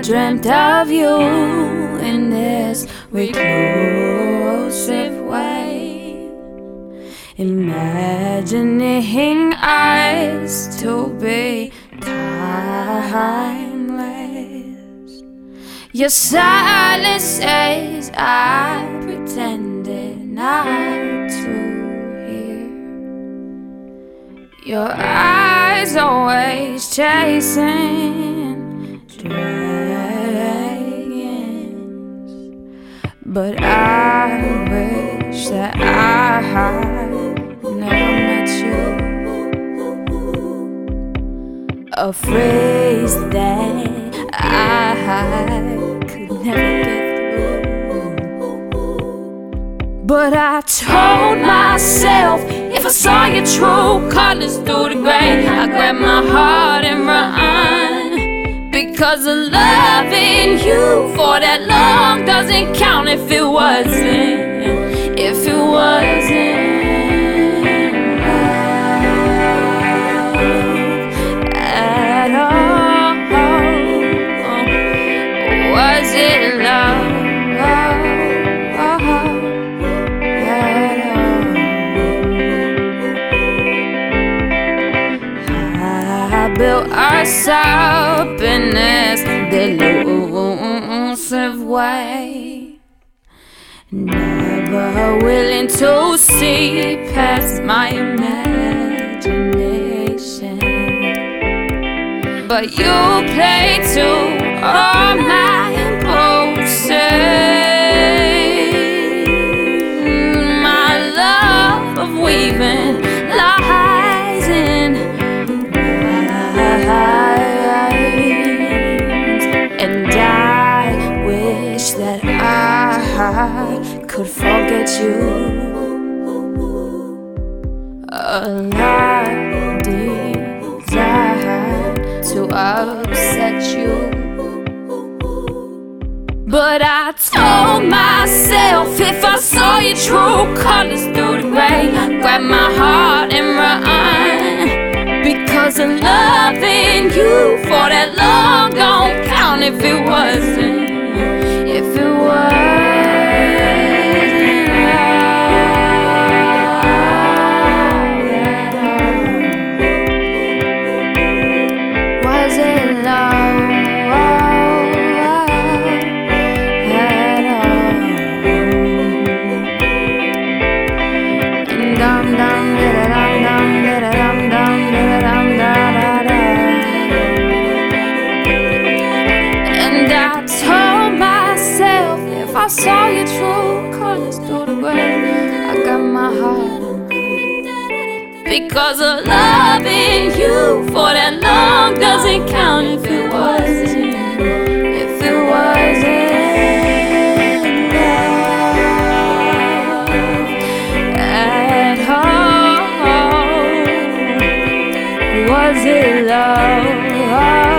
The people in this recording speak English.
dreamt of you in this reclusive way, imagining eyes to be timeless. Your silence says I pretended not to hear. Your eyes always chasing dragons, but I wish that I had never met you. A phrase that I could never get through. But I told myself, if I saw your true colors through the gray, I'd grab my heart and run. Because of loving you for that long doesn't count if it wasn't, if it wasn't. Was it love at all? I built us up in this delusive way, never willing to see past my imagination. But you play to all my impulses. My love of weaving lies in rhymes, and I wish that I could forget you. A lie designed to upset you. But I told myself, if I saw your true colors through the gray, I'd grab my heart and run. Because of loving you for that long don't count if it wasn't, if it wasn't. Was it love? If I saw your true colors through the gray, I got my heart. Because of loving you for that long doesn't count if it wasn't, if it wasn't love at all. Was it love?